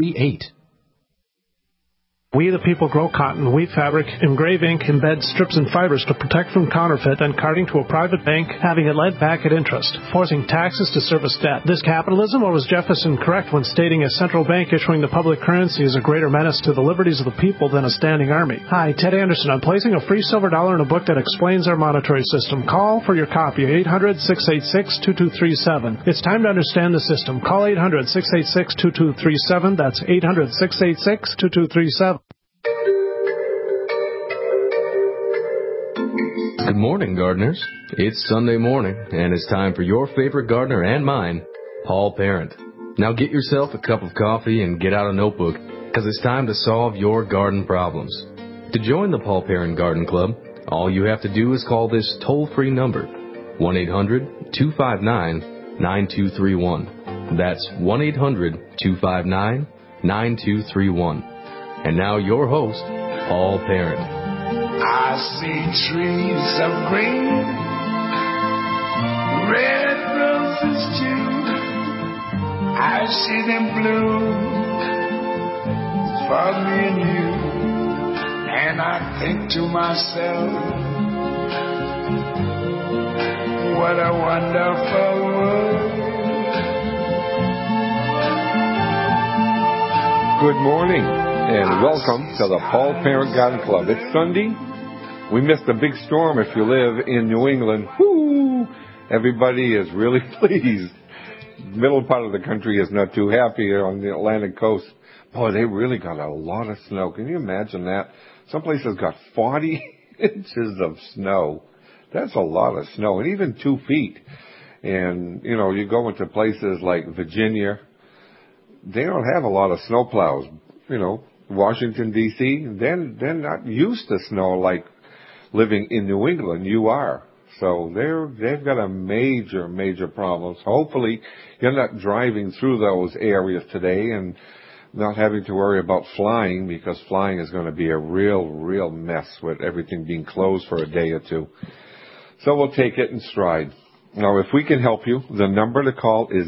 8. We the people grow cotton, weave fabric, engrave ink, embed strips and fibers to protect from counterfeit and carting to a private bank, having it led back at interest, forcing taxes to service debt. This capitalism, or was Jefferson correct when stating a central bank issuing the public currency is a greater menace to the liberties of the people than a standing army? Hi, Ted Anderson. I'm placing a free silver dollar in a book that explains our monetary system. Call for your copy, 800-686-2237. It's time to understand the system. Call 800-686-2237. That's 800-686-2237. Good morning, gardeners. It's Sunday morning, and it's time for your favorite gardener and mine, Paul Parent. Now get yourself a cup of coffee and get out a notebook, because it's time to solve your garden problems. To join the Paul Parent Garden Club, all you have to do is call this toll-free number, 1-800-259-9231. That's 1-800-259-9231. And now your host, Paul Parent. I see trees of green, red roses too. I see them bloom for me and you. And I think to myself, what a wonderful world. Good morning and welcome to the Paul Parent Garden Club. It's Sunday. We missed a big storm if you live in New England. Woo! Everybody is really pleased. Middle part of the country is not too happy on the Atlantic coast. Boy, they really got a lot of snow. Can you imagine that? Some places got 40 inches of snow. That's a lot of snow, and even 2 feet. And, you know, you go into places like Virginia, they don't have a lot of snow plows. You know, Washington, D.C., they're not used to snow like living in New England. You are. So they've got a major problems. Hopefully you're not driving through those areas today and not having to worry about flying, because flying is going to be a real mess with everything being closed for a day or two. So we'll take it in stride. Now, if we can help you, the number to call is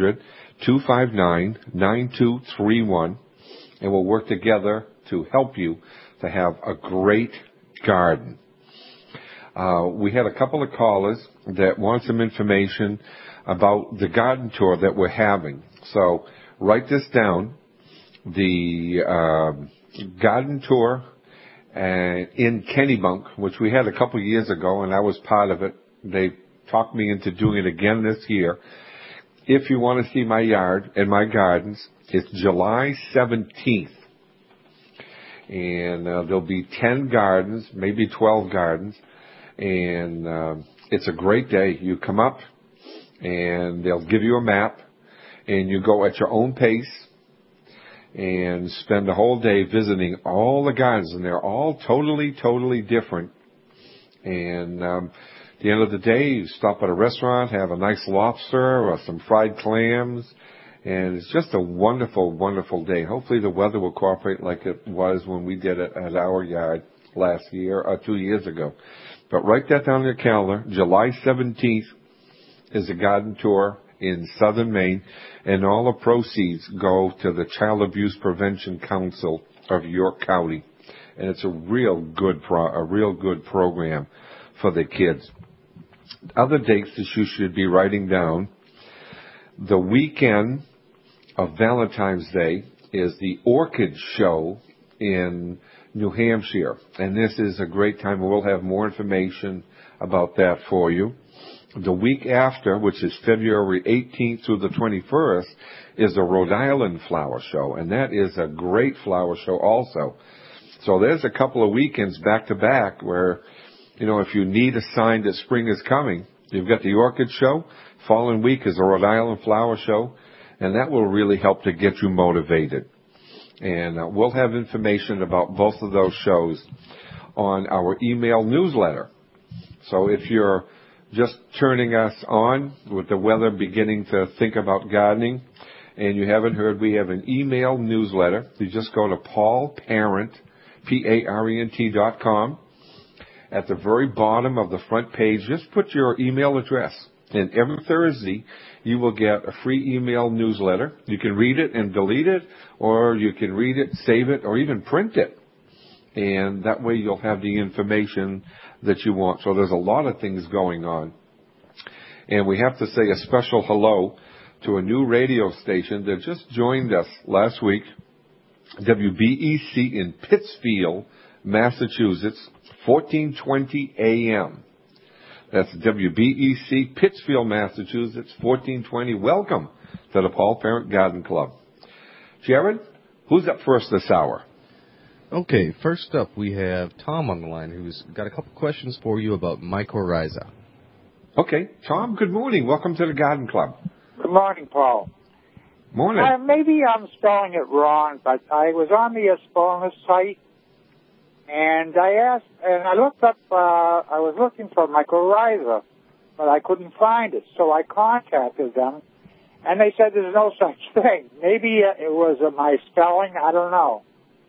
800-259-9231, and we'll work together to help you to have a great garden. We had a couple of callers that want some information about the garden tour that we're having. So write this down. The garden tour in Kennebunk, which we had a couple of years ago, and I was part of it. They talked me into doing it again this year. If you want to see my yard and my gardens, it's July 17th. And there'll be 10 gardens, maybe 12 gardens. And it's a great day. You come up, and they'll give you a map, and you go at your own pace and spend the whole day visiting all the gardens, and they're all totally different. And at the end of the day, you stop at a restaurant, have a nice lobster or some fried clams, and it's just a wonderful day. Hopefully the weather will cooperate like it was when we did it at our yard last year or 2 years ago. But write that down on your calendar. July 17th is a garden tour in southern Maine, and all the proceeds go to the Child Abuse Prevention Council of York County. And it's a real good program for the kids. Other dates that you should be writing down: the weekend of Valentine's Day is the Orchid Show in New Hampshire, and this is a great time. We'll have more information about that for you. The week after, which is February 18th through the 21st, is the Rhode Island Flower Show, and that is a great flower show also. So there's a couple of weekends back to back where, you know, if you need a sign that spring is coming, you've got the Orchid Show. Following week is the Rhode Island Flower Show, and that will really help to get you motivated. And we'll have information about both of those shows on our email newsletter. So if you're just turning us on with the weather beginning to think about gardening and you haven't heard, we have an email newsletter. You just go to paulparent, PARENT.com. At the very bottom of the front page, just put your email address. And every Thursday, you will get a free email newsletter. You can read it and delete it, or you can read it, save it, or even print it. And that way you'll have the information that you want. So there's a lot of things going on. And we have to say a special hello to a new radio station that just joined us last week, WBEC in Pittsfield, Massachusetts, 1420 AM. That's WBEC, Pittsfield, Massachusetts, 1420. Welcome to the Paul Parent Garden Club. Jared, who's up first this hour? Okay, first up we have Tom on the line who's got a couple questions for you about mycorrhiza. Okay, Tom, good morning. Welcome to the Garden Club. Good morning, Paul. Morning. Maybe I'm spelling it wrong, but I was on the Espoma site, and I looked up, I was looking for mycorrhiza, but I couldn't find it, so I contacted them, and they said there's no such thing. Maybe it was my spelling, I don't know.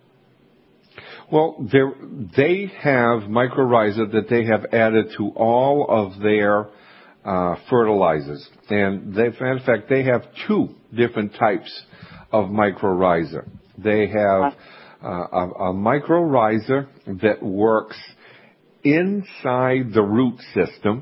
Well, they have mycorrhiza that they have added to all of their fertilizers. And in fact, they have two different types of mycorrhiza. They have a mycorrhiza that works inside the root system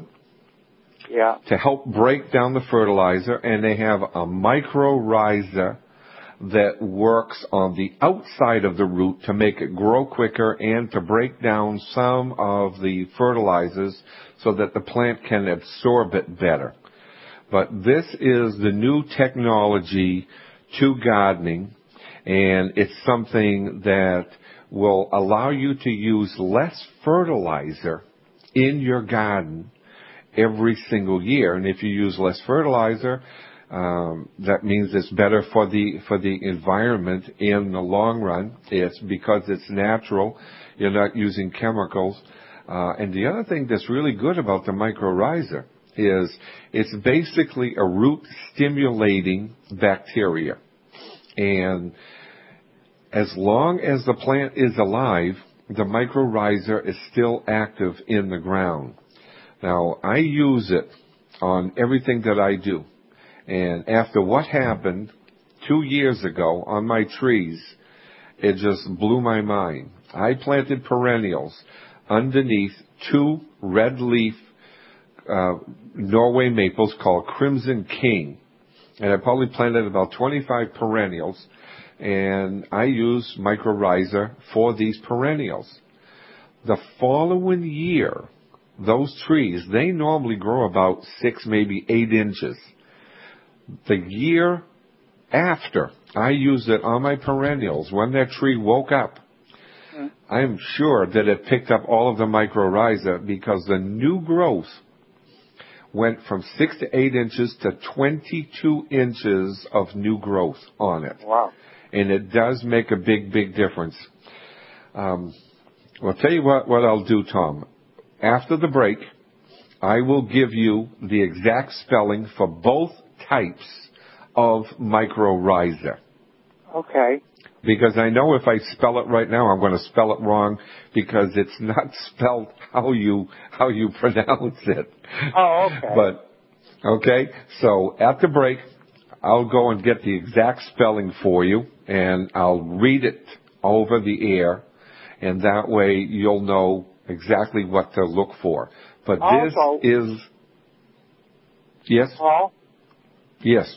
to help break down the fertilizer, and they have a mycorrhiza that works on the outside of the root to make it grow quicker and to break down some of the fertilizers so that the plant can absorb it better. But this is the new technology to gardening, and it's something that will allow you to use less fertilizer in your garden every single year. And if you use less fertilizer, that means it's better for the environment in the long run. It's because it's natural. You're not using chemicals. And the other thing that's really good about the mycorrhiza is it's basically a root stimulating bacteria. And as long as the plant is alive, the mycorrhiza is still active in the ground. Now, I use it on everything that I do. And after what happened 2 years ago on my trees, it just blew my mind. I planted perennials underneath two red leaf Norway maples called Crimson King. And I probably planted about 25 perennials, and I used mycorrhiza for these perennials. The following year, those trees, they normally grow about 6, maybe 8 inches. The year after I used it on my perennials, when that tree woke up, I'm sure that it picked up all of the mycorrhiza because the new growth went from 6 to 8 inches to 22 inches of new growth on it. Wow. And it does make a big, big difference. I'll tell you what I'll do, Tom. After the break, I will give you the exact spelling for both types of mycorrhiza. Okay. Because I know if I spell it right now, I'm going to spell it wrong because it's not spelled how you pronounce it. Oh, okay. But, okay, so at the break, I'll go and get the exact spelling for you, and I'll read it over the air, and that way you'll know exactly what to look for. But also, this is... Yes? Paul? Yes.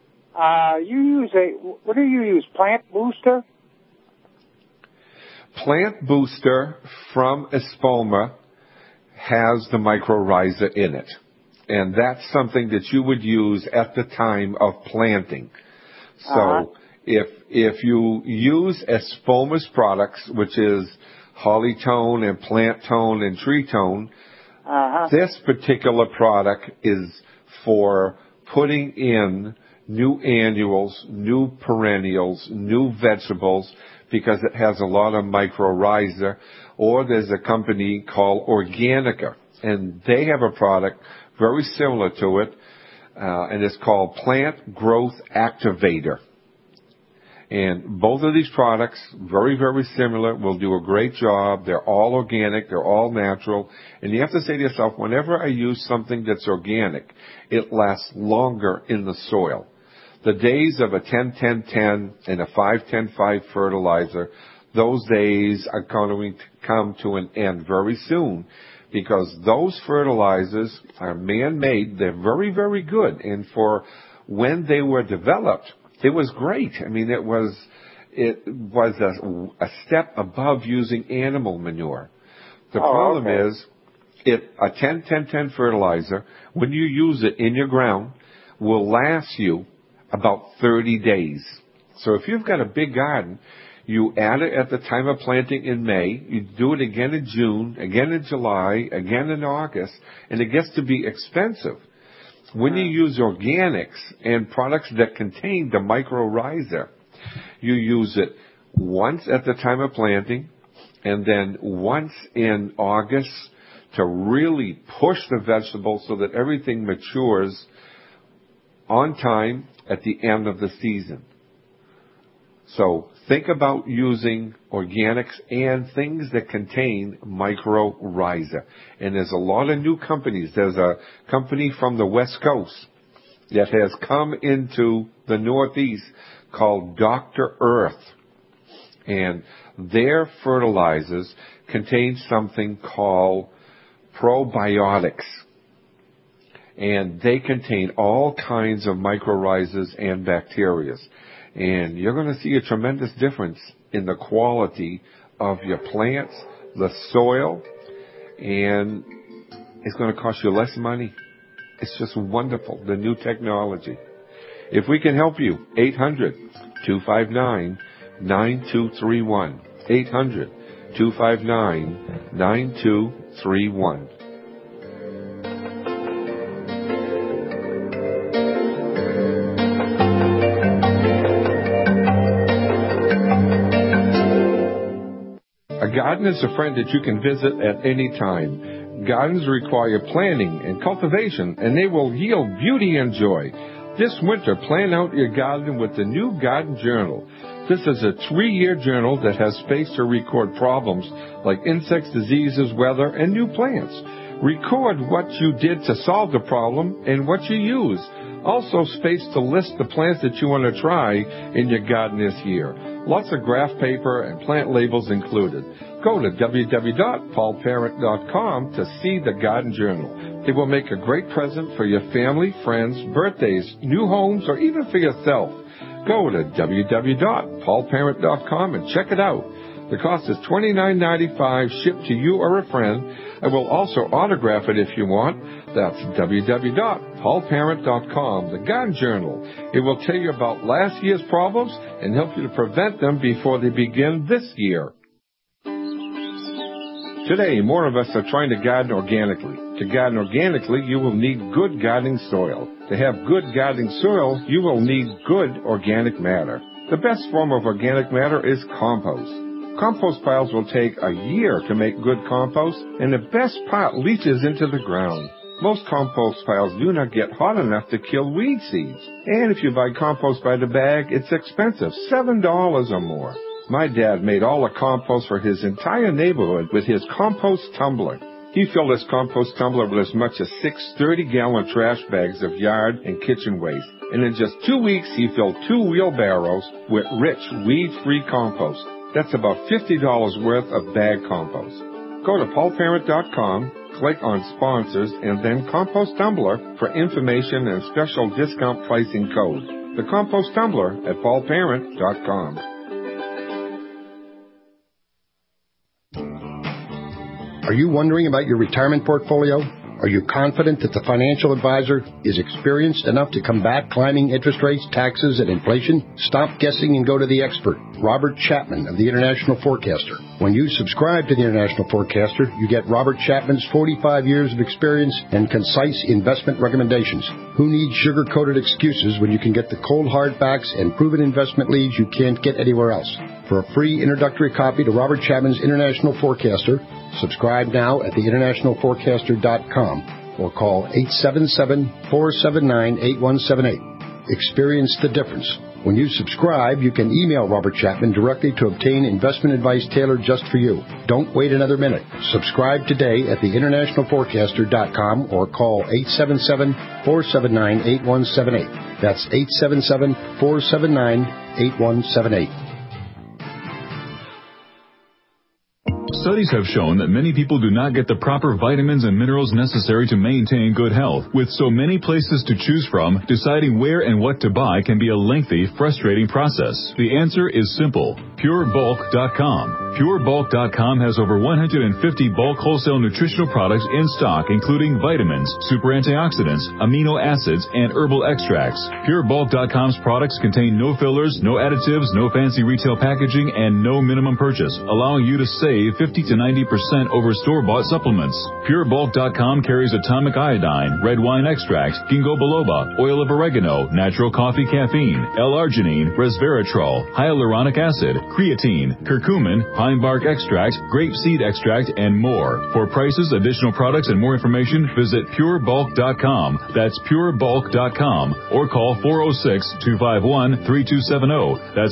What do you use, Plant Booster? Plant Booster from Espoma has the mycorrhiza in it. And that's something that you would use at the time of planting. So if you use Espoma's products, which is Holly Tone and Plant Tone and Tree Tone, this particular product is for putting in new annuals, new perennials, new vegetables, because it has a lot of mycorrhiza. Or there's a company called Organica, and they have a product very similar to it, and it's called Plant Growth Activator. And both of these products, very, very similar, will do a great job. They're all organic. They're all natural. And you have to say to yourself, whenever I use something that's organic, it lasts longer in the soil. The days of a 10-10-10 and a 5-10-5 fertilizer, those days are going to come to an end very soon, because those fertilizers are man-made. They're very, very good. And for when they were developed, it was great. I mean, it was a step above using animal manure. The problem is, a 10-10-10 fertilizer, when you use it in your ground, will last you about 30 days. So if you've got a big garden, you add it at the time of planting in May, you do it again in June, again in July, again in August, and it gets to be expensive. When you use organics and products that contain the mycorrhiza, you use it once at the time of planting and then once in August to really push the vegetable so that everything matures on time at the end of the season. So think about using organics and things that contain mycorrhiza. And there's a lot of new companies. There's a company from the West Coast that has come into the Northeast called Dr. Earth. And their fertilizers contain something called probiotics. And they contain all kinds of mycorrhizas and bacteria. And you're going to see a tremendous difference in the quality of your plants, the soil, and it's going to cost you less money. It's just wonderful, the new technology. If we can help you, 800-259-9231. 800-259-9231. A garden is a friend that you can visit at any time. Gardens require planning and cultivation, and they will yield beauty and joy. This winter, plan out your garden with the new Garden Journal. This is a 3-year journal that has space to record problems like insects, diseases, weather, and new plants. Record what you did to solve the problem and what you used. Also space to list the plants that you want to try in your garden this year. Lots of graph paper and plant labels included. Go to www.paulparent.com to see the Garden Journal. It will make a great present for your family, friends, birthdays, new homes, or even for yourself. Go to www.paulparent.com and check it out. The cost is $29.95 shipped to you or a friend. I will also autograph it if you want. That's www.paulparent.com, the Garden Journal. It will tell you about last year's problems and help you to prevent them before they begin this year. Today, more of us are trying to garden organically. To garden organically, you will need good gardening soil. To have good gardening soil, you will need good organic matter. The best form of organic matter is compost. Compost piles will take a year to make good compost, and the best part leaches into the ground. Most compost piles do not get hot enough to kill weed seeds. And if you buy compost by the bag, it's expensive, $7 or more. My dad made all the compost for his entire neighborhood with his compost tumbler. He filled his compost tumbler with as much as 6 30-gallon trash bags of yard and kitchen waste. And in just 2 weeks, he filled 2 wheelbarrows with rich, weed-free compost. That's about $50 worth of bag compost. Go to paulparent.com, click on Sponsors, and then Compost Tumbler for information and special discount pricing code. The Compost Tumbler at paulparent.com. Are you wondering about your retirement portfolio? Are you confident that the financial advisor is experienced enough to combat climbing interest rates, taxes, and inflation? Stop guessing and go to the expert, Robert Chapman of the International Forecaster. When you subscribe to the International Forecaster, you get Robert Chapman's 45 years of experience and concise investment recommendations. Who needs sugar-coated excuses when you can get the cold hard facts and proven investment leads you can't get anywhere else? For a free introductory copy to Robert Chapman's International Forecaster, subscribe now at theinternationalforecaster.com or call 877-479-8178. Experience the difference. When you subscribe, you can email Robert Chapman directly to obtain investment advice tailored just for you. Don't wait another minute. Subscribe today at theinternationalforecaster.com or call 877-479-8178. That's 877-479-8178. Studies have shown that many people do not get the proper vitamins and minerals necessary to maintain good health. With so many places to choose from, deciding where and what to buy can be a lengthy, frustrating process. The answer is simple. PureBulk.com. PureBulk.com has over 150 bulk wholesale nutritional products in stock, including vitamins, super antioxidants, amino acids, and herbal extracts. PureBulk.com's products contain no fillers, no additives, no fancy retail packaging, and no minimum purchase, allowing you to save 50 to 90% over store-bought supplements. PureBulk.com carries atomic iodine, red wine extract, ginkgo biloba, oil of oregano, natural coffee caffeine, L-arginine, resveratrol, hyaluronic acid, creatine, curcumin, pine bark extract, grape seed extract, and more. For prices, additional products, and more information, visit PureBulk.com. That's PureBulk.com. Or call 406-251-3270. That's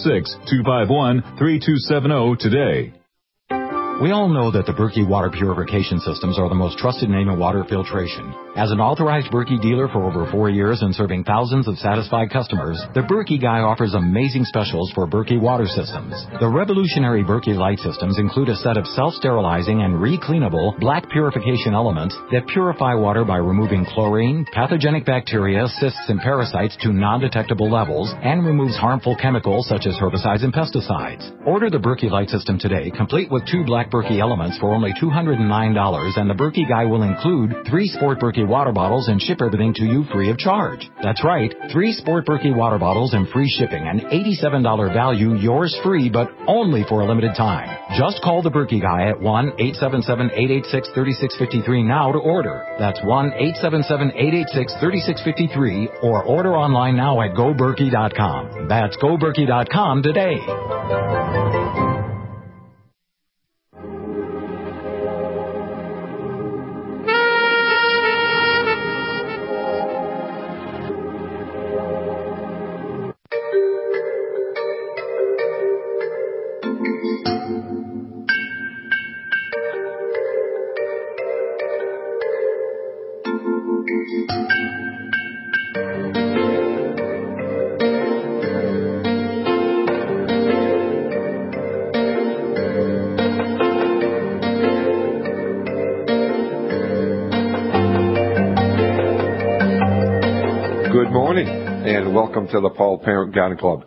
406-251-3270 today. We all know that the Berkey water purification systems are the most trusted name in water filtration. As an authorized Berkey dealer for over 4 years and serving thousands of satisfied customers, the Berkey Guy offers amazing specials for Berkey water systems. The revolutionary Berkey Light systems include a set of self-sterilizing and recleanable black purification elements that purify water by removing chlorine, pathogenic bacteria, cysts, and parasites to non-detectable levels, and removes harmful chemicals such as herbicides and pesticides. Order the Berkey Light system today, complete with 2 black Berkey elements for only $209, and the Berkey Guy will include 3 Sport Berkey water bottles and ship everything to you free of charge. That's right, 3 Sport Berkey water bottles and free shipping, an $87 value, yours free, but only for a limited time. Just call the Berkey Guy at 1-877-886-3653 now to order. That's 1-877-886-3653, or order online now at GoBerkey.com. That's GoBerkey.com today. Welcome to the Paul Parent Garden Club.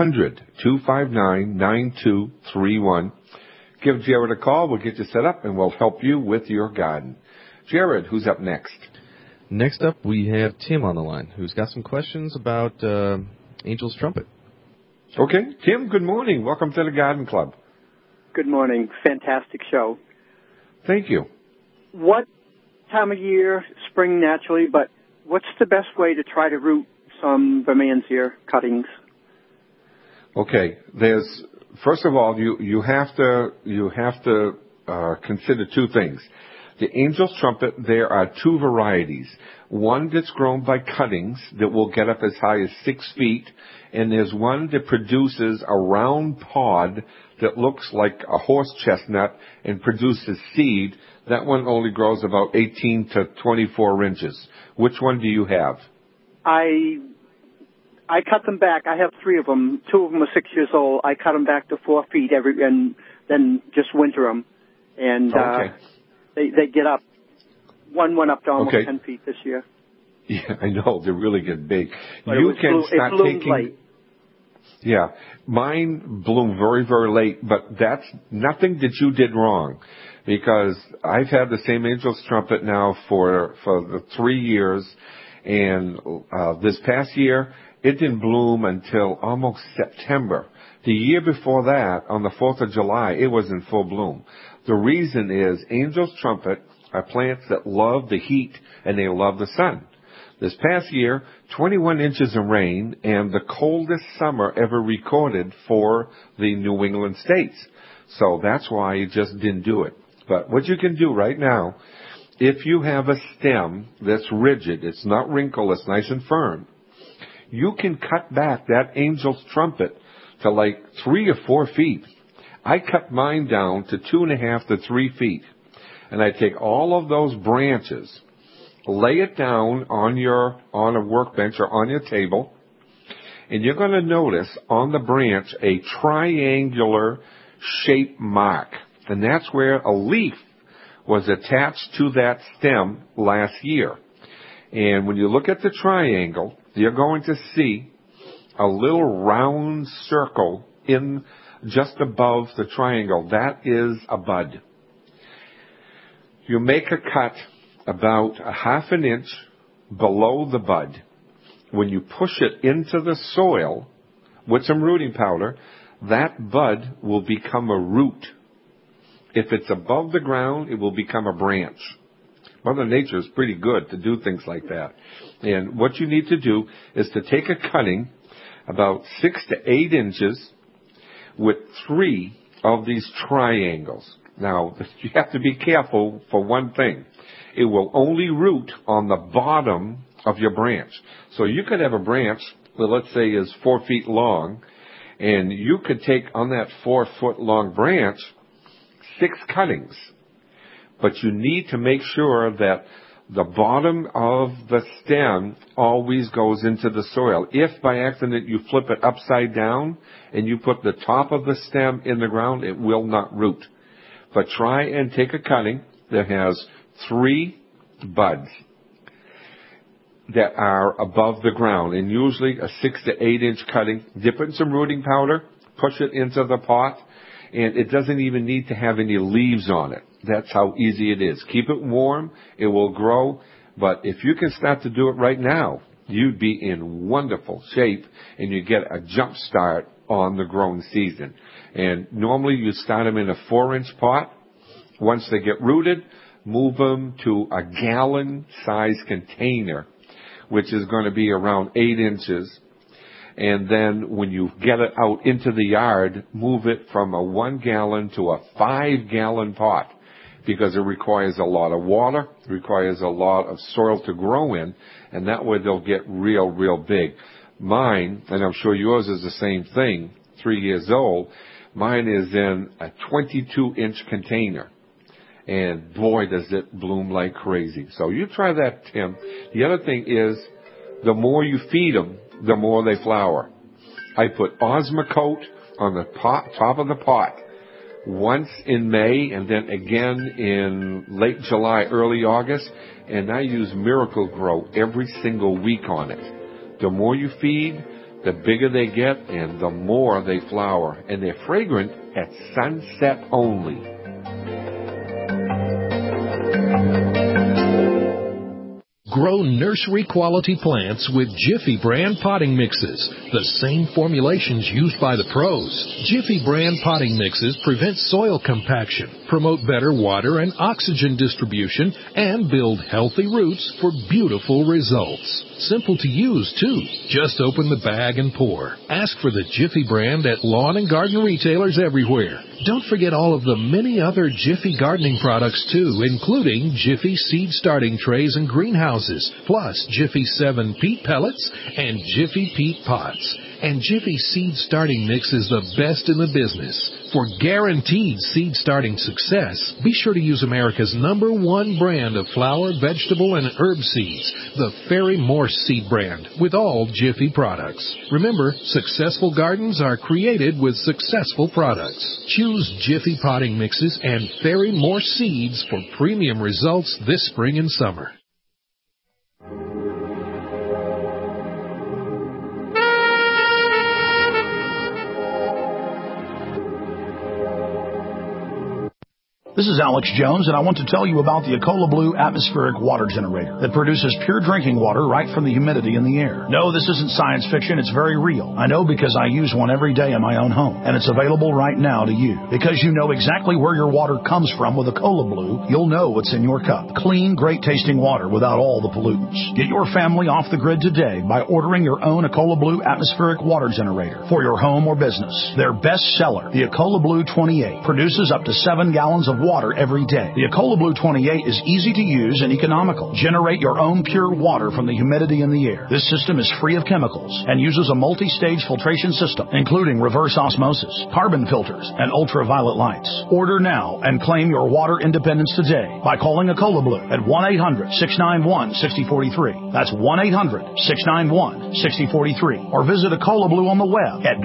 800-259-9231. Give Jared a call. We'll get you set up, and we'll help you with your garden. Jared, who's up next? Next up, we have Tim on the line, who's got some questions about Angel's Trumpet. Okay. Tim, good morning. Welcome to the Garden Club. Good morning. Fantastic show. Thank you. What time of year, spring naturally, but what's the best way to try to root some Bermansia cuttings? Okay, first of all, you have to consider 2 things. The Angel's Trumpet, there are 2 varieties. One that's grown by cuttings that will get up as high as 6 feet, and there's one that produces a round pod that looks like a horse chestnut and produces seed. That one only grows about 18 to 24 inches. Which one do you have? I cut them back. I have 3 of them. 2 of them are 6 years old. I cut them back to 4 feet and then just winter them. And they get up. One went up to almost 10 feet this year. Yeah, I know. They really get big. But you can start taking. Late. Yeah, mine bloomed very, very late, but that's nothing that you did wrong, because I've had the same Angel's Trumpet now for the 3 years, and this past year it didn't bloom until almost September. The year before that, on the 4th of July, it was in full bloom. The reason is Angel's Trumpet are plants that love the heat and they love the sun. This past year, 21 inches of rain and the coldest summer ever recorded for the New England states. So that's why it just didn't do it. But what you can do right now, if you have a stem that's rigid, it's not wrinkled, it's nice and firm, you can cut back that angel's trumpet to like 3 or 4 feet. I cut mine down to 2.5 to 3 feet. And I take all of those branches, lay it down on a workbench or on your table, and you're going to notice on the branch a triangular shape mark. And that's where a leaf was attached to that stem last year. And when you look at the triangle, you're going to see a little round circle in just above the triangle. That is a bud. You make a cut about 1/2 inch below the bud. When you push it into the soil with some rooting powder, that bud will become a root. If it's above the ground, it will become a branch. Mother Nature is pretty good to do things like that. And what you need to do is to take a cutting about 6 to 8 inches with 3 of these triangles. Now, you have to be careful for one thing. It will only root on the bottom of your branch. So you could have a branch that, let's say, is 4 feet long, and you could take on that 4 foot long branch 6 cuttings. But you need to make sure that the bottom of the stem always goes into the soil. If by accident you flip it upside down and you put the top of the stem in the ground, it will not root. But try and take a cutting that has 3 buds that are above the ground, and usually a 6 to 8 inch cutting. Dip it in some rooting powder, push it into the pot, and it doesn't even need to have any leaves on it. That's how easy it is. Keep it warm, it will grow, but if you can start to do it right now, you'd be in wonderful shape, and you get a jump start on the growing season. And normally you start them in a 4-inch pot. Once they get rooted, move them to a gallon-size container, which is going to be around 8 inches. And then when you get it out into the yard, move it from a 1 gallon to a 5-gallon pot, because it requires a lot of water, requires a lot of soil to grow in, and that way they'll get real, real big. Mine, and I'm sure yours is the same thing, 3 years old, mine is in a 22-inch container. And boy, does it bloom like crazy. So you try that, Tim. The other thing is, the more you feed them, the more they flower. I put Osmocote on the top of the pot once in May, and then again in late July, early August, and I use Miracle-Gro every single week on it. The more you feed, the bigger they get, and the more they flower. And they're fragrant at sunset only. Grow nursery-quality plants with Jiffy brand potting mixes, the same formulations used by the pros. Jiffy brand potting mixes prevent soil compaction, promote better water and oxygen distribution, and build healthy roots for beautiful results. Simple to use, too. Just open the bag and pour. Ask for the Jiffy brand at lawn and garden retailers everywhere. Don't forget all of the many other Jiffy gardening products, too, including Jiffy seed starting trays and greenhouses, plus Jiffy 7 peat pellets and Jiffy peat pots. And Jiffy seed starting mix is the best in the business. For guaranteed seed starting success, be sure to use America's #1 brand of flower, vegetable, and herb seeds, the Fairy Morse seed brand, with all Jiffy products. Remember, successful gardens are created with successful products. Choose Jiffy potting mixes and Fairy Morse seeds for premium results this spring and summer. This is Alex Jones, and I want to tell you about the Ecola Blue atmospheric water generator that produces pure drinking water right from the humidity in the air. No, this isn't science fiction. It's very real. I know because I use one every day in my own home, and it's available right now to you. Because you know exactly where your water comes from with Ecola Blue, you'll know what's in your cup. Clean, great-tasting water without all the pollutants. Get your family off the grid today by ordering your own Ecola Blue atmospheric water generator for your home or business. Their best seller, the Ecola Blue 28, produces up to 7 gallons of water every day. The Ecola Blue 28 is easy to use and economical. Generate your own pure water from the humidity in the air. This system is free of chemicals and uses a multi-stage filtration system, including reverse osmosis, carbon filters, and ultraviolet lights. Order now and claim your water independence today by calling Ecola Blue at 1-800-691-6043. That's 1-800-691-6043. Or visit Ecola Blue on the web at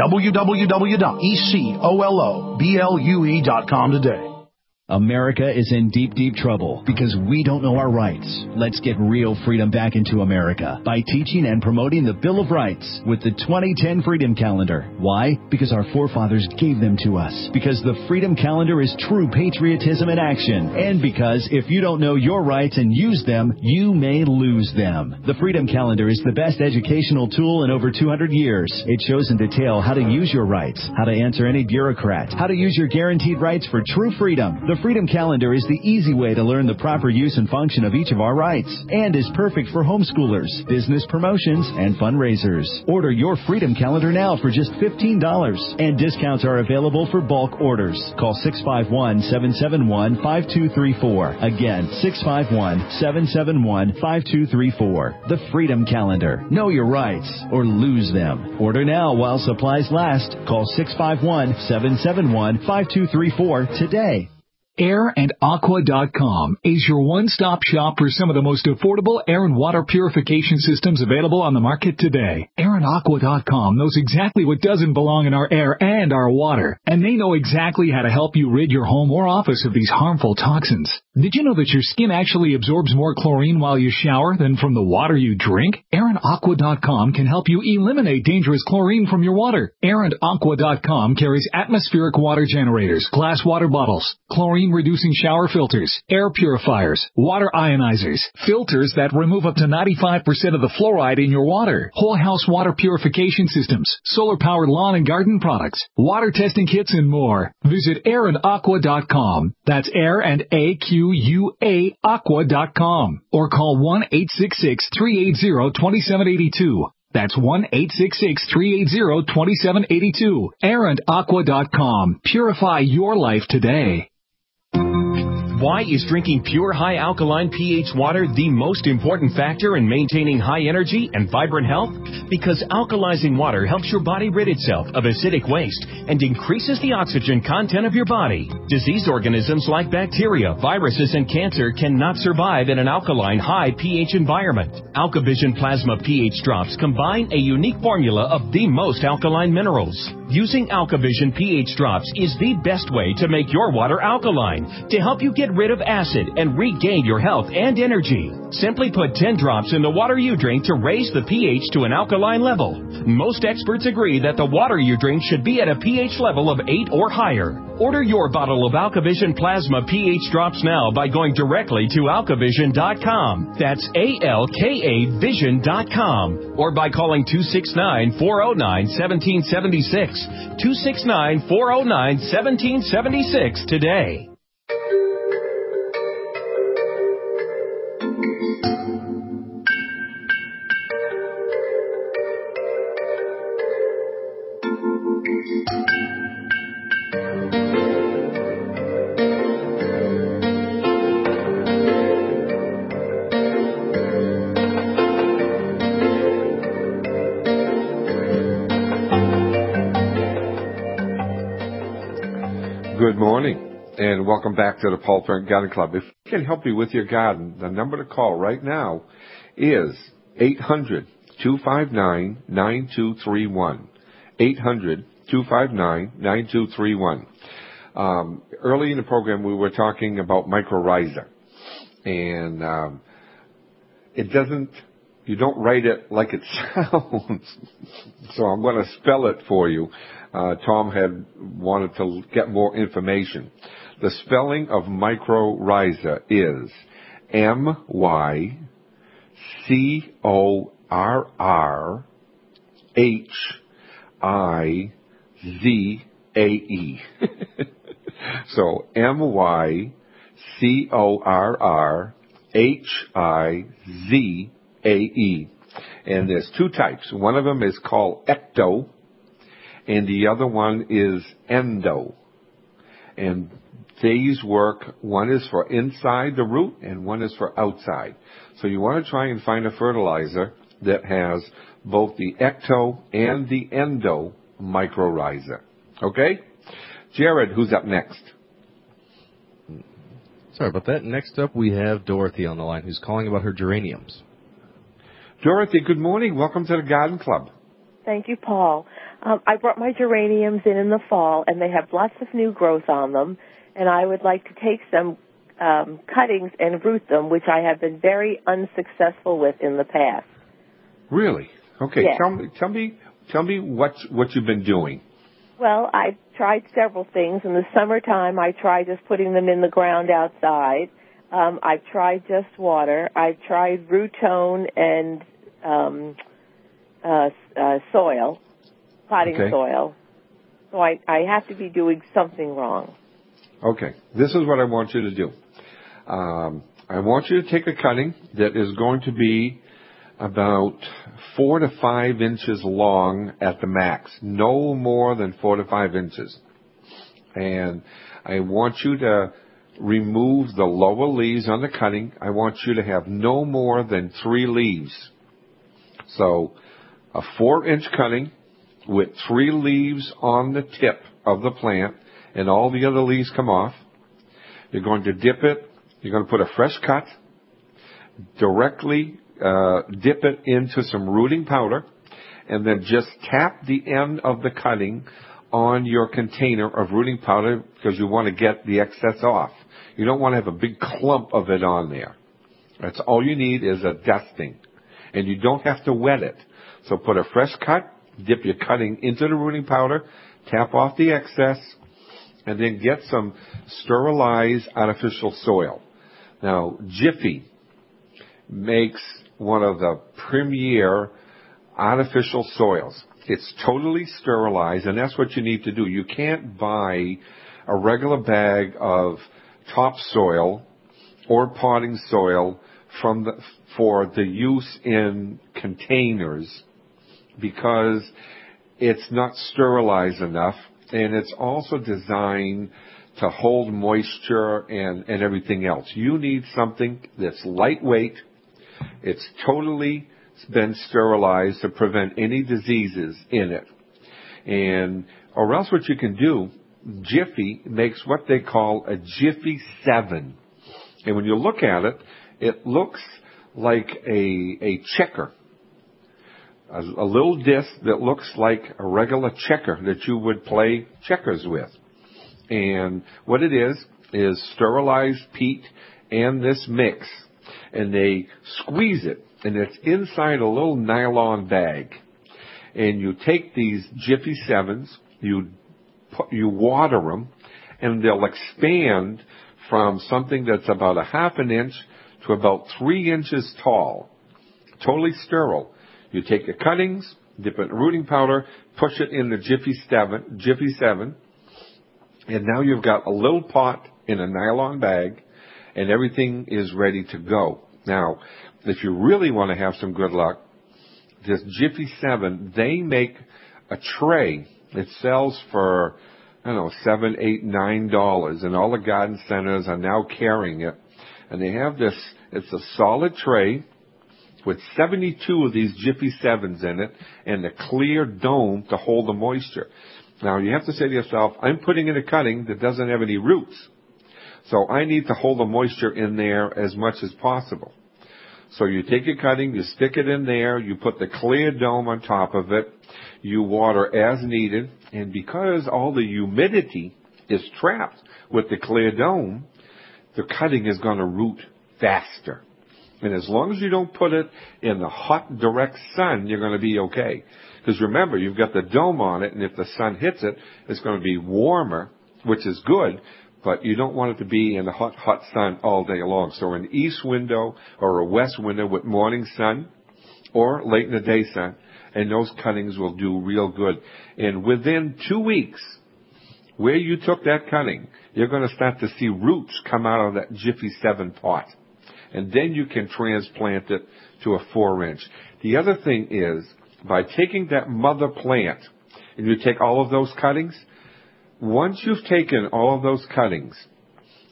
www.ecoloblu.com today. America is in deep, deep trouble because we don't know our rights. Let's get real freedom back into America by teaching and promoting the Bill of Rights with the 2010 Freedom Calendar. Why? Because our forefathers gave them to us. Because the Freedom Calendar is true patriotism in action. And because if you don't know your rights and use them, you may lose them. The Freedom Calendar is the best educational tool in over 200 years. It shows in detail how to use your rights, how to answer any bureaucrat, how to use your guaranteed rights for true freedom. The Freedom Calendar is the easy way to learn the proper use and function of each of our rights and is perfect for homeschoolers, business promotions, and fundraisers. Order your Freedom Calendar now for just $15, and discounts are available for bulk orders. Call 651-771-5234. Again, 651-771-5234. The Freedom Calendar. Know your rights or lose them. Order now while supplies last. Call 651-771-5234 today. AirandAqua.com is your one-stop shop for some of the most affordable air and water purification systems available on the market today. AirandAqua.com knows exactly what doesn't belong in our air and our water, and they know exactly how to help you rid your home or office of these harmful toxins. Did you know that your skin actually absorbs more chlorine while you shower than from the water you drink? AirandAqua.com can help you eliminate dangerous chlorine from your water. AirandAqua.com carries atmospheric water generators, glass water bottles, chlorine-reducing shower filters, air purifiers, water ionizers, filters that remove up to 95% of the fluoride in your water, whole house water purification systems, solar-powered lawn and garden products, water testing kits, and more. Visit AirandAqua.com. That's Air and AQUA Aqua.com. Or call 1-866-380-2782. That's 1-866-380-2782. AirandAqua.com. Purify your life today. Why is drinking pure high alkaline pH water the most important factor in maintaining high energy and vibrant health? Because alkalizing water helps your body rid itself of acidic waste and increases the oxygen content of your body. Disease organisms like bacteria, viruses, and cancer cannot survive in an alkaline high pH environment. AlkaVision Plasma pH drops combine a unique formula of the most alkaline minerals. Using AlkaVision pH drops is the best way to make your water alkaline to help you get rid of acid and regain your health and energy. Simply put 10 drops in the water you drink to raise the pH to an alkaline level. Most experts agree that the water you drink should be at a pH level of 8 or higher. Order your bottle of AlkaVision Plasma pH drops now by going directly to alkavision.com. That's ALKA Vision.com. Or by calling 269-409-1776. 269-409-1776 today. Good morning, and welcome back to the Paul Parent Garden Club. If we can help you with your garden, the number to call right now is 800-259-9231. 800-259-9231. Early in the program, we were talking about mycorrhiza, and you don't write it like it sounds, so I'm going to spell it for you. Tom had wanted to get more information. The spelling of mycorrhiza is MYCORRHIZAE. So MYCORRHIZAE. And there's two types. One of them is called ecto, and the other one is endo. And These work. One is for inside the root and one is for outside. So you want to try and find a fertilizer that has both the ecto and the endo mycorrhiza. Okay? Jared, who's up next? Sorry about that. Next up, we have Dorothy on the line, who's calling about her geraniums. Dorothy, good morning. Welcome to the Garden Club. Thank you, Paul. I brought my geraniums in the fall, and they have lots of new growth on them, and I would like to take some cuttings and root them, which I have been very unsuccessful with in the past. Really? Okay. Yes. Tell me what you've been doing. Well, I've tried several things. In the summertime, I tried just putting them in the ground outside. I've tried just water. I've tried root-tone and soil, potting soil. So I have to be doing something wrong. Okay. This is what I want you to do. I want you to take a cutting that is going to be about 4 to 5 inches long at the max. No more than 4 to 5 inches. And I want you to remove the lower leaves on the cutting. I want you to have no more than 3 leaves. So a 4-inch cutting with 3 leaves on the tip of the plant, and all the other leaves come off. You're going to dip it. You're going to put a fresh cut, directly dip it into some rooting powder, and then just tap the end of the cutting on your container of rooting powder because you want to get the excess off. You don't want to have a big clump of it on there. That's all you need is a dusting. And you don't have to wet it. So put a fresh cut, dip your cutting into the rooting powder, tap off the excess, and then get some sterilized artificial soil. Now, Jiffy makes one of the premier artificial soils. It's totally sterilized, and that's what you need to do. You can't buy a regular bag of topsoil or potting soil for the use in containers because it's not sterilized enough, and it's also designed to hold moisture and everything else. You need something that's lightweight. It's totally been sterilized to prevent any diseases in it. Or else what you can do, Jiffy makes what they call a Jiffy 7. And when you look at it, it looks like a checker. A little disc that looks like a regular checker that you would play checkers with. And what it is sterilized peat and this mix. And they squeeze it, and it's inside a little nylon bag. And you take these Jiffy 7s, you water them, and they'll expand from something that's about a half an inch to about 3 inches tall. Totally sterile. You take your cuttings, dip it in rooting powder, push it in the Jiffy 7, and now you've got a little pot in a nylon bag, and everything is ready to go. Now, if you really want to have some good luck, this Jiffy 7, they make a tray. It sells for, $7, $8, $9, and all the garden centers are now carrying it. And they have this, it's a solid tray with 72 of these Jiffy 7s in it and a clear dome to hold the moisture. Now, you have to say to yourself, I'm putting in a cutting that doesn't have any roots. So I need to hold the moisture in there as much as possible. So you take your cutting, you stick it in there, you put the clear dome on top of it, you water as needed, and because all the humidity is trapped with the clear dome, the cutting is going to root faster. And as long as you don't put it in the hot, direct sun, you're going to be okay. Because remember, you've got the dome on it, and if the sun hits it, it's going to be warmer, which is good, but you don't want it to be in the hot, hot sun all day long. So an east window or a west window with morning sun or late in the day sun, and those cuttings will do real good. And within 2 weeks, where you took that cutting, you're going to start to see roots come out of that Jiffy 7 pot. And then you can transplant it to a 4-inch. The other thing is, by taking that mother plant, and you take all of those cuttings, once you've taken all of those cuttings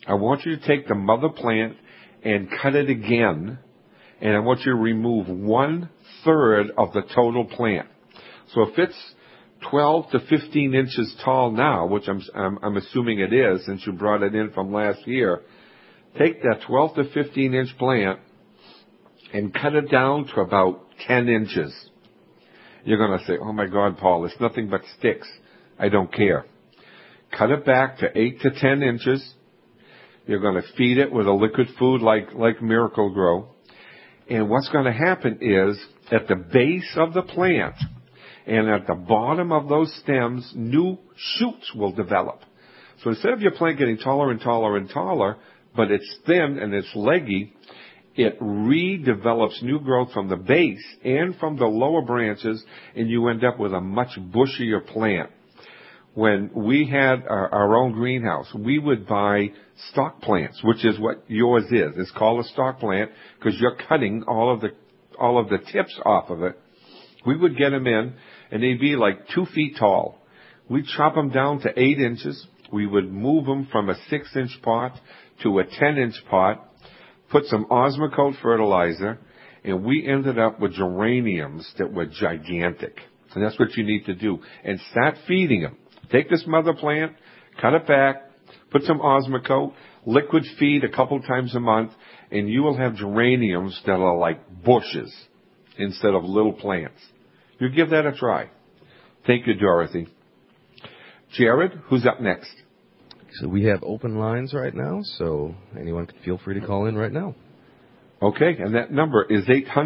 I want you to take the mother plant and cut it again, and I want you to remove 1/3 of the total plant. So if it's 12 to 15 inches tall now, which I'm assuming it is since you brought it in from last year, take that 12 to 15 inch plant and cut it down to about 10 inches. You're going to say, oh my God, Paul, it's nothing but sticks. I don't care. Cut it back to 8 to 10 inches. You're going to feed it with a liquid food like Miracle-Gro. And what's going to happen is at the base of the plant and at the bottom of those stems, new shoots will develop. So instead of your plant getting taller and taller and taller, but it's thin and it's leggy, it redevelops new growth from the base and from the lower branches, and you end up with a much bushier plant. When we had our own greenhouse, we would buy stock plants, which is what yours is. It's called a stock plant because you're cutting all of the tips off of it. We would get them in, and they'd be like 2 feet tall. We'd chop them down to 8 inches. We would move them from a 6-inch pot to a 10-inch pot, put some Osmocote fertilizer, and we ended up with geraniums that were gigantic. And that's what you need to do. And start feeding them. Take this mother plant, cut it back, put some Osmocote, liquid feed a couple times a month, and you will have geraniums that are like bushes instead of little plants. You give that a try. Thank you, Dorothy. Jared, who's up next? So we have open lines right now, so anyone can feel free to call in right now. Okay, and that number is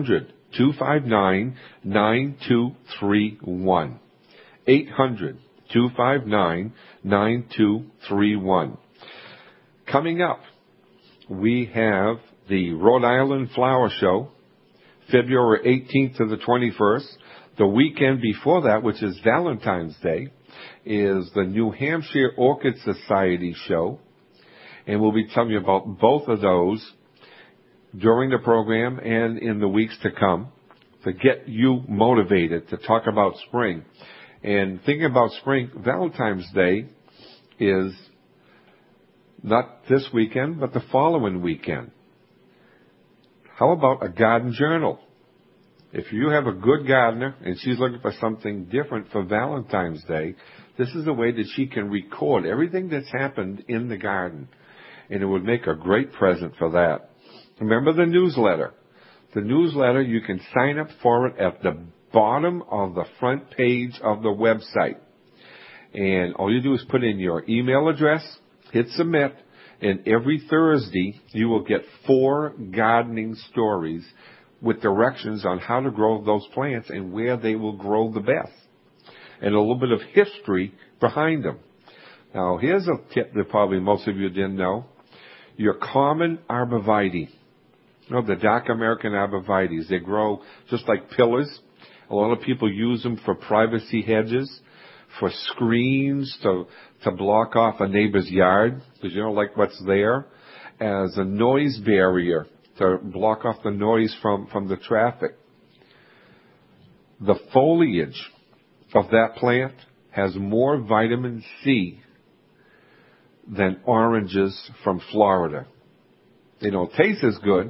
800-259-9231. 800-259-9231. Coming up, we have the Rhode Island Flower Show, February 18th to the 21st. The weekend before that, which is Valentine's Day, is the New Hampshire Orchid Society show. And we'll be telling you about both of those during the program and in the weeks to come to get you motivated to talk about spring. And thinking about spring, Valentine's Day is not this weekend, but the following weekend. How about a garden journal? If you have a good gardener and she's looking for something different for Valentine's Day, this is a way that she can record everything that's happened in the garden. And it would make a great present for that. Remember the newsletter. The newsletter, you can sign up for it at the bottom of the front page of the website. And all you do is put in your email address, hit submit, and every Thursday you will get 4 gardening stories with directions on how to grow those plants and where they will grow the best. And a little bit of history behind them. Now, here's a tip that probably most of you didn't know. Your common arborvitae, the dark American arborvitaes, they grow just like pillars. A lot of people use them for privacy hedges, for screens to block off a neighbor's yard because you don't like what's there, as a noise barrier to block off the noise from the traffic. The foliage of that plant has more vitamin C than oranges from Florida. They don't taste as good,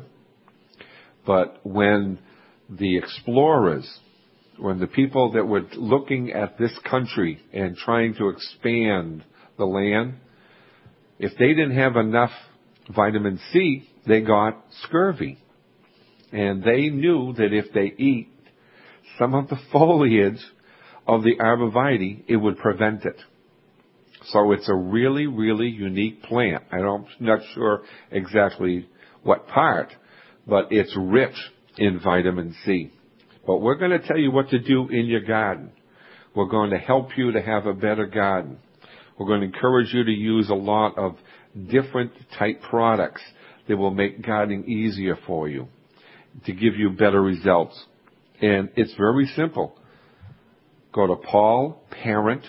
but when the explorers, when the people that were looking at this country and trying to expand the land, if they didn't have enough vitamin C, they got scurvy. And they knew that if they eat some of the foliage of the arborvitae, it would prevent it. So it's a really, really unique plant. I'm not sure exactly what part, but it's rich in vitamin C. But we're going to tell you what to do in your garden. We're going to help you to have a better garden. We're going to encourage you to use a lot of different type products that will make gardening easier for you, to give you better results. And it's very simple. Go to paulparent,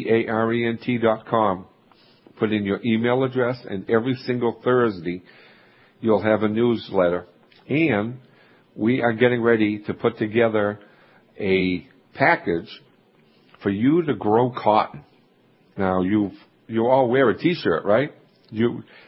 PARENT.com. Put in your email address, and every single Thursday you'll have a newsletter. And we are getting ready to put together a package for you to grow cotton. Now, you all wear a T-shirt, right? Do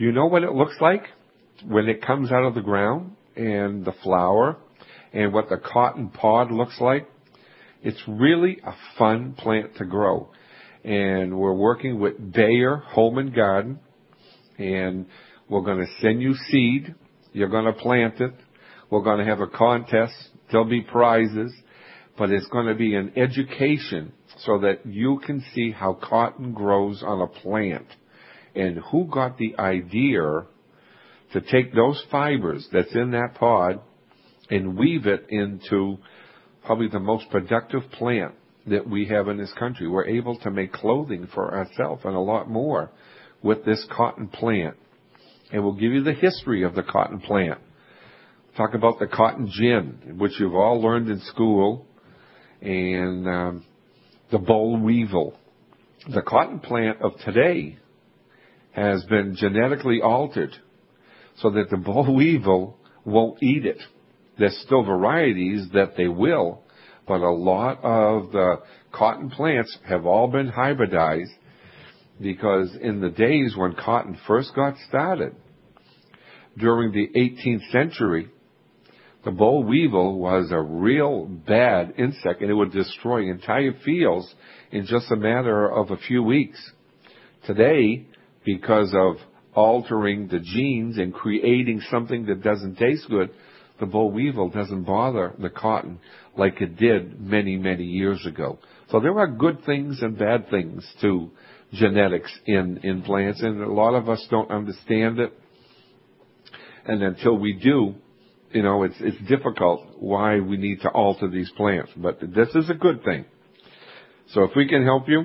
Do you know what it looks like when it comes out of the ground and the flower and what the cotton pod looks like? It's really a fun plant to grow. And we're working with Bayer Home and Garden, and we're going to send you seed. You're going to plant it. We're going to have a contest. There'll be prizes, but it's going to be an education so that you can see how cotton grows on a plant and who got the idea to take those fibers that's in that pod and weave it into probably the most productive plant that we have in this country. We're able to make clothing for ourselves and a lot more with this cotton plant. And we'll give you the history of the cotton plant. Talk about the cotton gin, which you've all learned in school, and the boll weevil. The cotton plant of today has been genetically altered so that the boll weevil won't eat it. There's still varieties that they will, but a lot of the cotton plants have all been hybridized because in the days when cotton first got started, during the 18th century, the boll weevil was a real bad insect, and it would destroy entire fields in just a matter of a few weeks. Today, because of altering the genes and creating something that doesn't taste good, the boll weevil doesn't bother the cotton like it did many, many years ago. So there are good things and bad things to genetics in plants, and a lot of us don't understand it. And until we do, you know, it's difficult why we need to alter these plants. But this is a good thing. So if we can help you,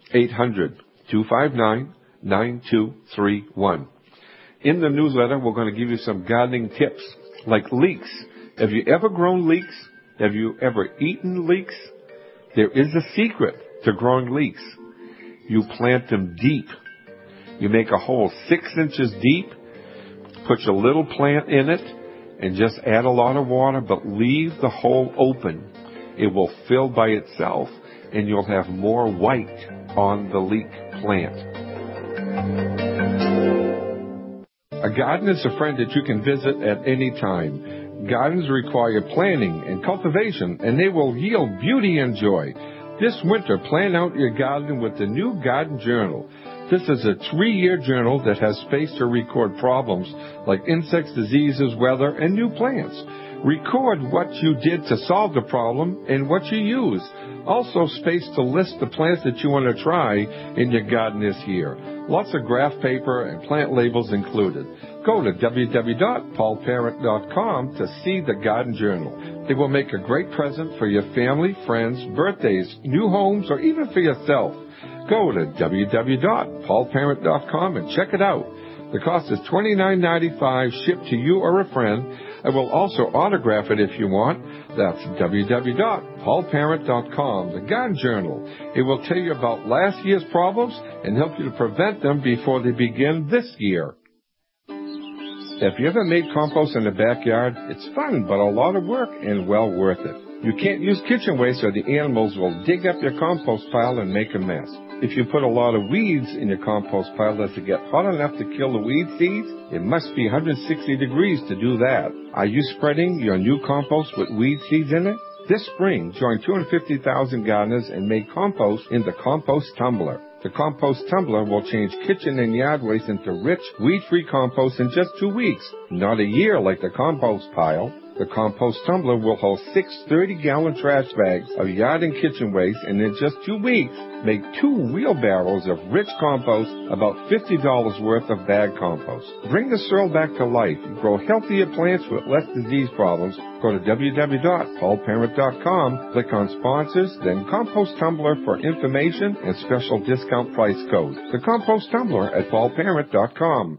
800-259-9231. In the newsletter, we're going to give you some gardening tips, like leeks. Have you ever grown leeks? Have you ever eaten leeks? There is a secret to growing leeks. You plant them deep. You make a hole 6 inches deep, put your little plant in it, and just add a lot of water, but leave the hole open. It will fill by itself, and you'll have more white on the leek plant. A garden is a friend that you can visit at any time. Gardens require planning and cultivation, and they will yield beauty and joy. This winter, plan out your garden with the new Garden Journal. This is a 3-year journal that has space to record problems like insects, diseases, weather, and new plants. Record what you did to solve the problem and what you used. Also space to list the plants that you want to try in your garden this year. Lots of graph paper and plant labels included. Go to www.paulparent.com to see the Garden Journal. It will make a great present for your family, friends, birthdays, new homes, or even for yourself. Go to www.paulparent.com and check it out. The cost is $29.95 shipped to you or a friend. I will also autograph it if you want. That's www.paulparent.com, the Garden Journal. It will tell you about last year's problems and help you to prevent them before they begin this year. If you ever made compost in the backyard, it's fun, but a lot of work and well worth it. You can't use kitchen waste or the animals will dig up your compost pile and make a mess. If you put a lot of weeds in your compost pile, does it get hot enough to kill the weed seeds? It must be 160 degrees to do that. Are you spreading your new compost with weed seeds in it? This spring, join 250,000 gardeners and make compost in the Compost Tumbler. The Compost Tumbler will change kitchen and yard waste into rich, weed-free compost in just 2 weeks, not a year like the compost pile. The Compost Tumbler will hold 6 30-gallon trash bags of yard and kitchen waste, and in just 2 weeks, make 2 wheelbarrows of rich compost, about $50 worth of bag compost. Bring the soil back to life. Grow healthier plants with less disease problems. Go to www.paulparent.com, click on Sponsors, then Compost Tumbler for information and special discount price code. The Compost Tumbler at paulparent.com.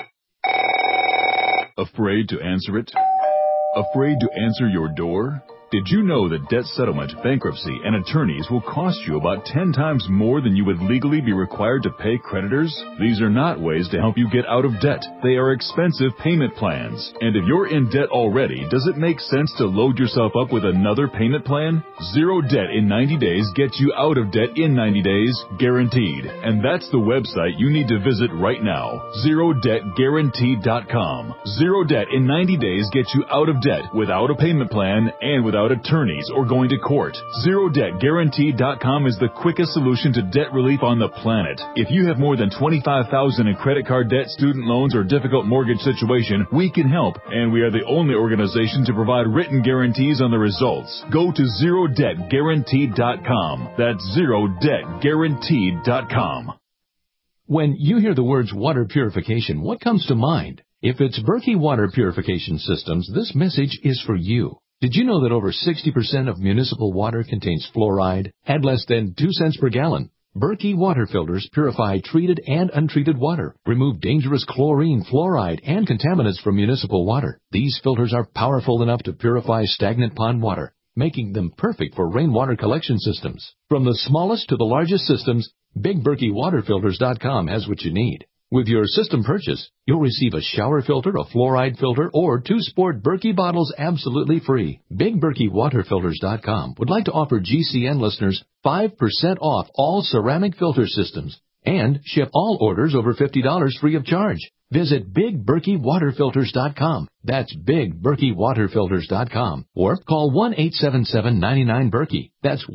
Afraid to answer it? Afraid to answer your door? Did you know that debt settlement, bankruptcy, and attorneys will cost you about 10 times more than you would legally be required to pay creditors? These are not ways to help you get out of debt. They are expensive payment plans. And if you're in debt already, does it make sense to load yourself up with another payment plan? Zero Debt in 90 Days gets you out of debt in 90 days, guaranteed. And that's the website you need to visit right now, ZeroDebtGuaranteed.com. Zero Debt in 90 days gets you out of debt without a payment plan and without attorneys or going to court. ZeroDebtGuaranteed.com is the quickest solution to debt relief on the planet. If you have more than $25,000 in credit card debt, student loans, or difficult mortgage situation, we can help, and we are the only organization to provide written guarantees on the results. Go to ZeroDebtGuaranteed.com. That's ZeroDebtGuaranteed.com. When you hear the words water purification, what comes to mind? If it's Berkey Water Purification Systems, this message is for you. Did you know that over 60% of municipal water contains fluoride at less than 2 cents per gallon? Berkey water filters purify treated and untreated water, remove dangerous chlorine, fluoride, and contaminants from municipal water. These filters are powerful enough to purify stagnant pond water, making them perfect for rainwater collection systems. From the smallest to the largest systems, BigBerkeyWaterFilters.com has what you need. With your system purchase, you'll receive a shower filter, a fluoride filter, or 2 sport Berkey bottles absolutely free. BigBerkeyWaterFilters.com would like to offer GCN listeners 5% off all ceramic filter systems and ship all orders over $50 free of charge. Visit BigBerkeyWaterFilters.com. That's BigBerkeyWaterFilters.com. Or call 1-877-99-BERKEY. That's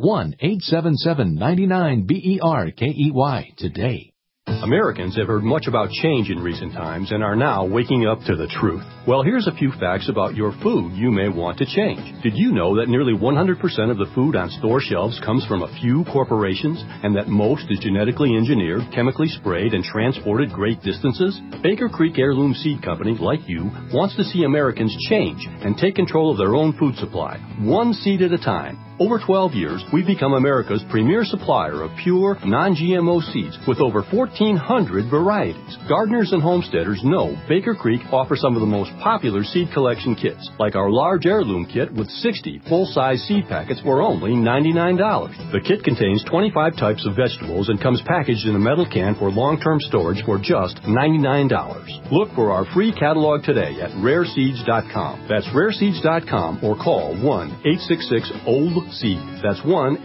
1-877-99-BERKEY today. Americans have heard much about change in recent times and are now waking up to the truth. Well, here's a few facts about your food you may want to change. Did you know that nearly 100% of the food on store shelves comes from a few corporations and that most is genetically engineered, chemically sprayed, and transported great distances? Baker Creek Heirloom Seed Company, like you, wants to see Americans change and take control of their own food supply, one seed at a time. Over 12 years, we've become America's premier supplier of pure, non-GMO seeds with over 1,400 varieties. Gardeners and homesteaders know Baker Creek offers some of the most popular seed collection kits, like our large heirloom kit with 60 full-size seed packets for only $99. The kit contains 25 types of vegetables and comes packaged in a metal can for long-term storage for just $99. Look for our free catalog today at rareseeds.com. That's rareseeds.com or call 1-866-OLD Seed. That's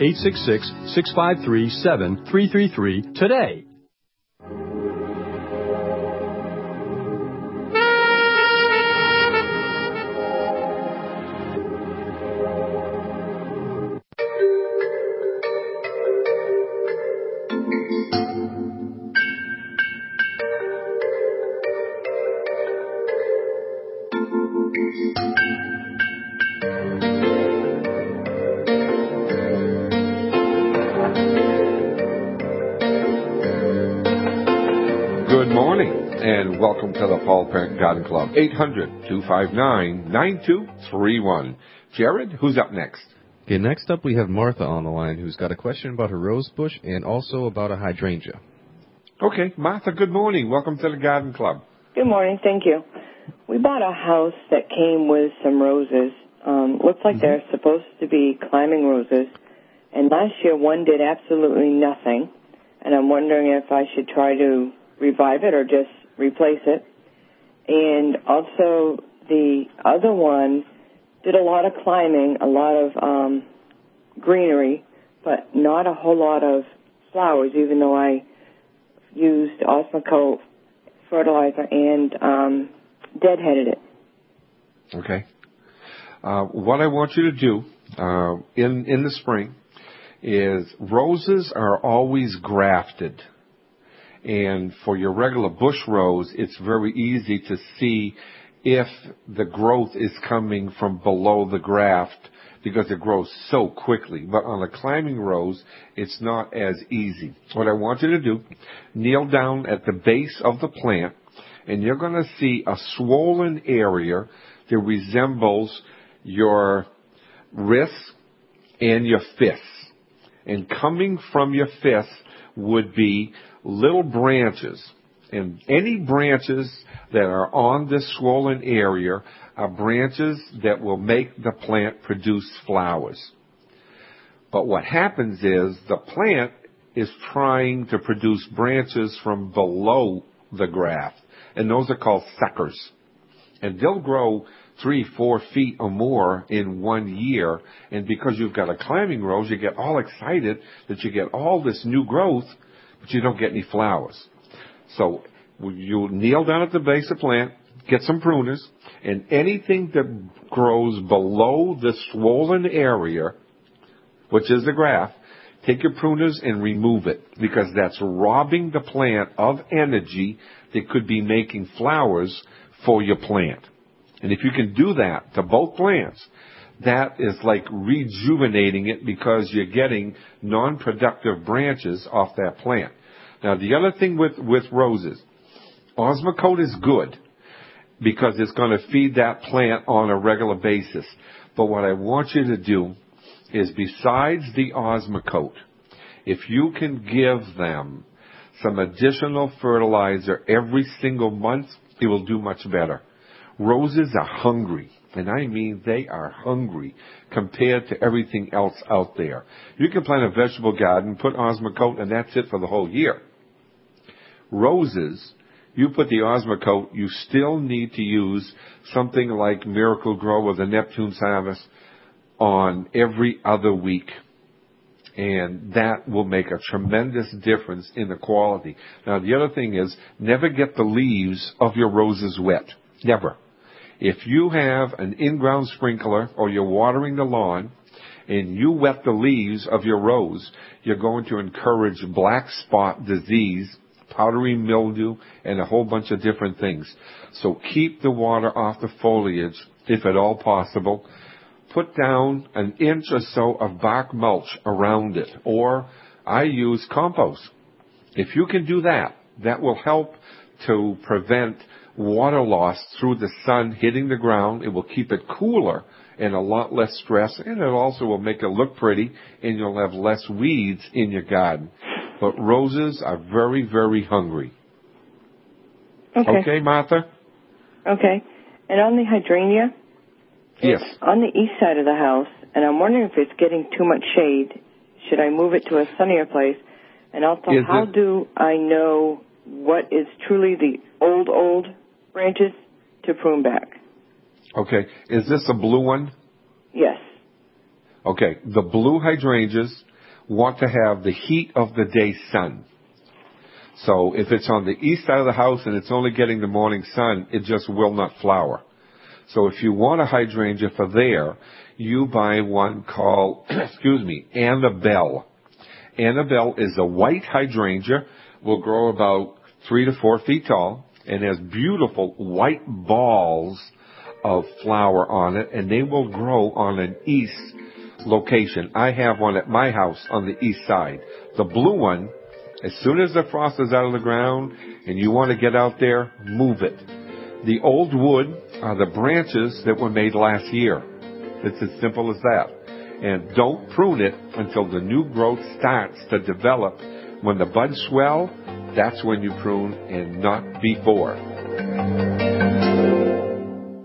1-866-653-7333 today. And welcome to the Paul Parent Garden Club. 800-259-9231. Jared, who's up next? Okay, next up we have Martha on the line, who's got a question about a rose bush and also about a hydrangea. Okay, Martha, good morning. Welcome to the Garden Club. Good morning. Thank you. We bought a house that came with some roses. Looks like they're supposed to be climbing roses. And last year one did absolutely nothing. And I'm wondering if I should try to revive it or just replace it. And also the other one did a lot of climbing, a lot of greenery, but not a whole lot of flowers, even though I used Osmocote fertilizer and deadheaded it. Okay. What I want you to do in the spring is roses are always grafted. And for your regular bush rose, it's very easy to see if the growth is coming from below the graft because it grows so quickly. But on a climbing rose, it's not as easy. What I want you to do, kneel down at the base of the plant, and you're going to see a swollen area that resembles your wrists and your fists. And coming from your fists would be little branches. And any branches that are on this swollen area are branches that will make the plant produce flowers. But what happens is the plant is trying to produce branches from below the graft, and those are called suckers. And they'll grow 3-4 feet or more in 1 year, and because you've got a climbing rose, you get all excited that you get all this new growth, but you don't get any flowers. So you kneel down at the base of the plant, get some pruners, and anything that grows below the swollen area, which is the graft, take your pruners and remove it, because that's robbing the plant of energy that could be making flowers for your plant. And if you can do that to both plants, that is like rejuvenating it, because you're getting non-productive branches off that plant. Now, the other thing with roses, Osmocote is good because it's going to feed that plant on a regular basis. But what I want you to do is, besides the Osmocote, if you can give them some additional fertilizer every single month, it will do much better. Roses are hungry, and I mean they are hungry compared to everything else out there. You can plant a vegetable garden, put Osmocote, and that's it for the whole year. Roses, you put the Osmocote, you still need to use something like Miracle Grow or the Neptune's Harvest on every other week. And that will make a tremendous difference in the quality. Now, the other thing is, never get the leaves of your roses wet. Never. If you have an in-ground sprinkler or you're watering the lawn and you wet the leaves of your rose, you're going to encourage black spot disease, powdery mildew, and a whole bunch of different things. So keep the water off the foliage, if at all possible. Put down an inch or so of bark mulch around it, or I use compost. If you can do that, that will help to prevent water loss through the sun hitting the ground. It will keep it cooler and a lot less stress, and it also will make it look pretty, and you'll have less weeds in your garden. But roses are very, very hungry. Okay, Martha? Okay. And on the hydrangeia? Yes. It's on the east side of the house, and I'm wondering if it's getting too much shade. Should I move it to a sunnier place? And also, how do I know what is truly the old branches to prune back? Okay. Is this a blue one? Yes. Okay. The blue hydrangeas want to have the heat of the day sun. So if it's on the east side of the house and it's only getting the morning sun, it just will not flower. So if you want a hydrangea for there, you buy one called, Annabelle. Annabelle is a white hydrangea, will grow about 3 to 4 feet tall, and has beautiful white balls of flower on it, and they will grow on an east location. I have one at my house on the east side. The blue one, as soon as the frost is out of the ground and you want to get out there, move it. The old wood are the branches that were made last year. It's as simple as that. And don't prune it until the new growth starts to develop. When the buds swell, that's when you prune, and not before.